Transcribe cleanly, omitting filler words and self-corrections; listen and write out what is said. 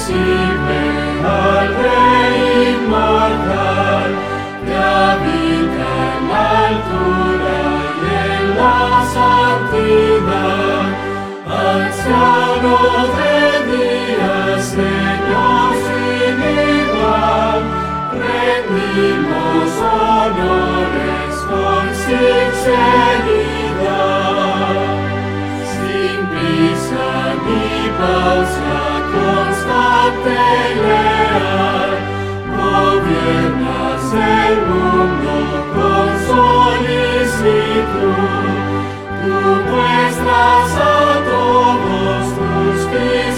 recibe al Rey inmortal, que habita en la altura y en la santidad, anciano de días, Señor sin igual, rendimos honores con sinceridad, sin prisa ni pausa, constante y leal, gobiernas el mundo con solicitud, tú muestras a todos tus